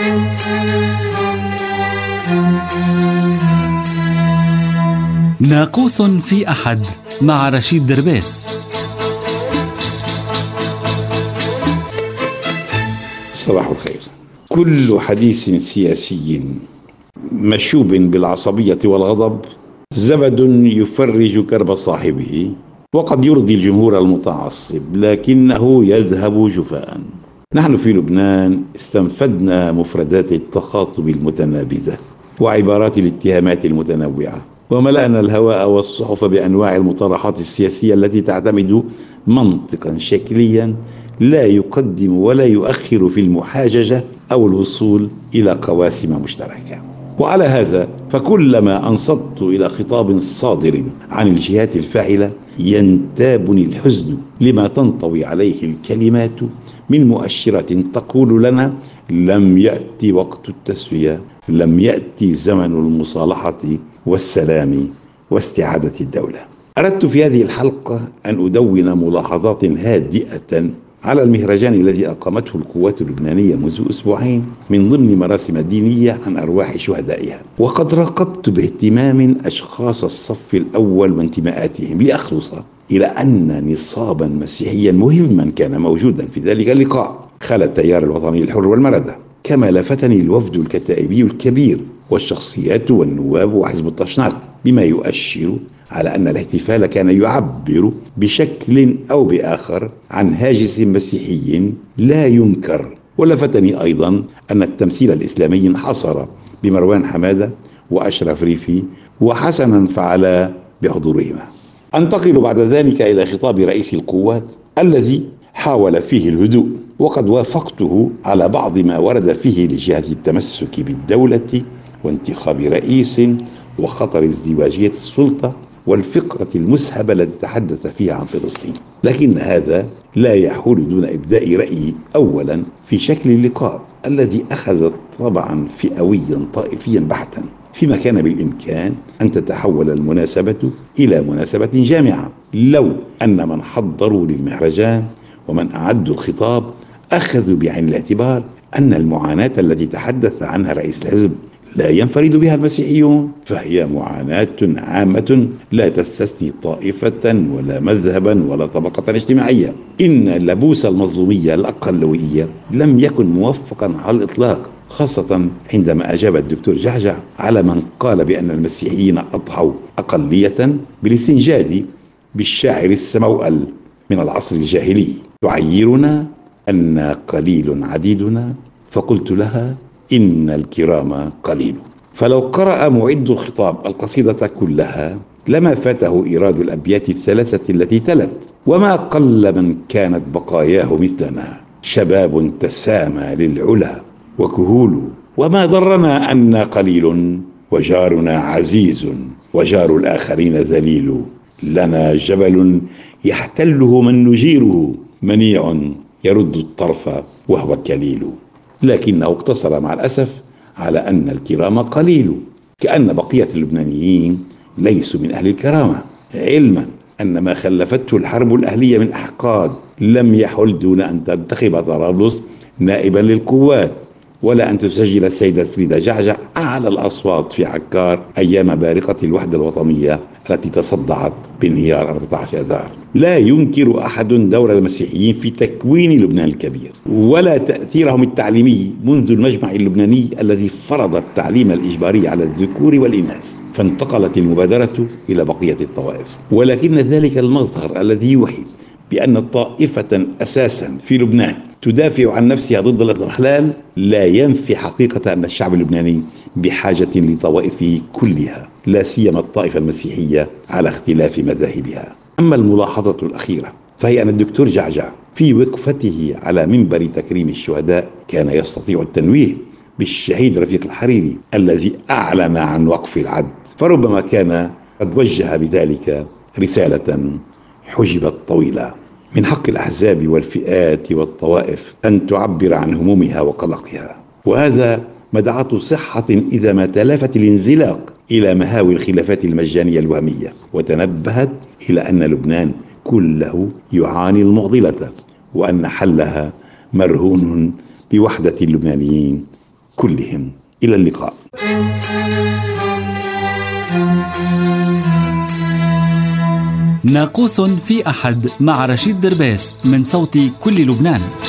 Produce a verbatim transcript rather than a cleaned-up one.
ناقوس في أحد مع رشيد دربيس. صباح الخير. كل حديث سياسي مشوب بالعصبية والغضب زبد يفرج كرب صاحبه، وقد يرضي الجمهور المتعصب لكنه يذهب جفاء. نحن في لبنان استنفدنا مفردات التخاطب المتنابذة وعبارات الاتهامات المتنوعة، وملأنا الهواء والصحف بأنواع المطارحات السياسية التي تعتمد منطقا شكليا لا يقدم ولا يؤخر في المحاججة أو الوصول إلى قواسم مشتركة. وعلى هذا فكلما أنصت إلى خطاب صادر عن الجهات الفاعلة ينتابني الحزن لما تنطوي عليه الكلمات من مؤشرات تقول لنا لم يأتي وقت التسوية، لم يأتي زمن المصالحة والسلام واستعادة الدولة. أردت في هذه الحلقة أن أدون ملاحظات هادئة على المهرجان الذي أقامته القوات اللبنانية منذ أسبوعين من ضمن مراسم دينية عن أرواح شهدائها، وقد راقبت باهتمام أشخاص الصف الأول وانتماءاتهم لأخلص إلى أن نصابا مسيحيا مهما كان موجودا في ذلك اللقاء خلى التيار الوطني الحر والمردة، كما لفتني الوفد الكتائبي الكبير والشخصيات والنواب وحزب الطشناق، بما يؤشر على أن الاحتفال كان يعبر بشكل أو بآخر عن هاجس مسيحي لا ينكر. ولفتني أيضا أن التمثيل الإسلامي انحصر بمروان حمادة وأشرف ريفي وحسنا فعلا بحضورهما. أنتقل بعد ذلك إلى خطاب رئيس القوات الذي حاول فيه الهدوء، وقد وافقته على بعض ما ورد فيه لجهة التمسك بالدولة وانتخاب رئيس وخطر ازدواجية السلطة والفقرة المسهبة التي تحدث فيها عن فلسطين، لكن هذا لا يحول دون إبداء رأيي أولا في شكل اللقاء الذي أخذ طبعا فئويا طائفيا بحتا، فيما كان بالإمكان أن تتحول المناسبة إلى مناسبة جامعة لو أن من حضروا للمهرجان ومن أعدوا الخطاب أخذوا بعين الاعتبار أن المعاناة التي تحدث عنها رئيس الحزب لا ينفرد بها المسيحيون، فهي معاناة عامة لا تستثني طائفة ولا مذهبا ولا طبقة اجتماعية. إن لبوس المظلومية الأقلوية لم يكن موفقا على الإطلاق، خاصة عندما أجاب الدكتور جعجع على من قال بأن المسيحيين أضحوا أقلية بالاستنجاد بالشاعر السموأل من العصر الجاهلي تعيرنا أن قليل عديدنا، فقلت لها إن الكرام قليل. فلو قرأ معد الخطاب القصيدة كلها لما فاته إيراد الأبيات الثلاثة التي تلت: وما قل من كانت بقاياه مثلنا، شباب تسامى للعلا وكهول، وما ضرنا أن قليل وجارنا عزيز وجار الآخرين ذليل، لنا جبل يحتله من نجيره، منيع يرد الطرف وهو كليل. لكنه اقتصر مع الأسف على أن الكرام قليل، كأن بقية اللبنانيين ليسوا من أهل الكرامة، علما أن ما خلفته الحرب الأهلية من أحقاد لم يحل دون أن تنتخب طرابلس نائبا للقوات، ولا أن تسجل السيدة سريدة جعجع أعلى الأصوات في عكار أيام بارقة الوحدة الوطنية التي تصدعت بانهيار أربعة عشر آذار. لا ينكر أحد دور المسيحيين في تكوين لبنان الكبير ولا تأثيرهم التعليمي منذ المجمع اللبناني الذي فرض التعليم الإجباري على الذكور والإناث، فانتقلت المبادرة إلى بقية الطوائف. ولكن ذلك المظهر الذي يوحي بأن طائفة أساسا في لبنان تدافع عن نفسها ضد الاضمحلال لا ينفي حقيقة أن الشعب اللبناني بحاجة لطوائفه كلها، لا سيما الطائفة المسيحية على اختلاف مذاهبها. أما الملاحظة الأخيرة فهي أن الدكتور جعجع في وقفته على منبر تكريم الشهداء كان يستطيع التنويه بالشهيد رفيق الحريري الذي أعلن عن وقف العد، فربما كان قد وجه بذلك رسالة حجبت طويلة. من حق الأحزاب والفئات والطوائف أن تعبر عن همومها وقلقها، وهذا مدعاة صحة إذا ما تلافت الانزلاق إلى مهاوي الخلافات المجانية الوهمية وتنبهت إلى أن لبنان كله يعاني المعضلة، وأن حلها مرهون بوحدة اللبنانيين كلهم. إلى اللقاء. ناقوس في أحد مع رشيد درباس من صوت كل لبنان.